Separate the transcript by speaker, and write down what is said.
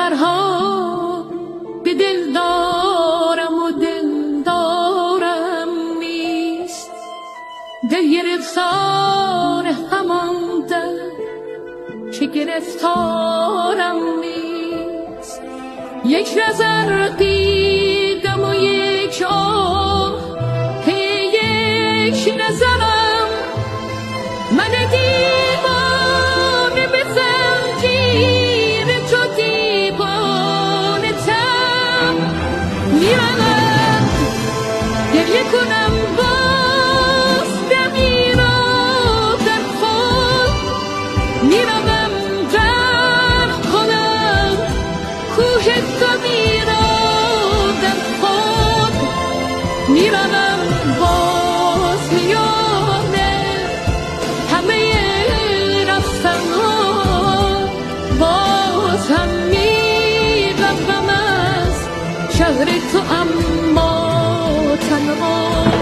Speaker 1: خبرها به دل دارم و دل دارم نیست، دل گرفتار همان در چه گرفتارم نیست. یک نظر دیدم و یک آه یک نظرم، من دیوانه به زنجیر تو دیوانه تم میرم گریه کنم باز دمی را در خود میرم در خودم کوه تو میرم در خود میرم باز میانه همه رفتم ها باز هم میرم از شهر تو اما تنها.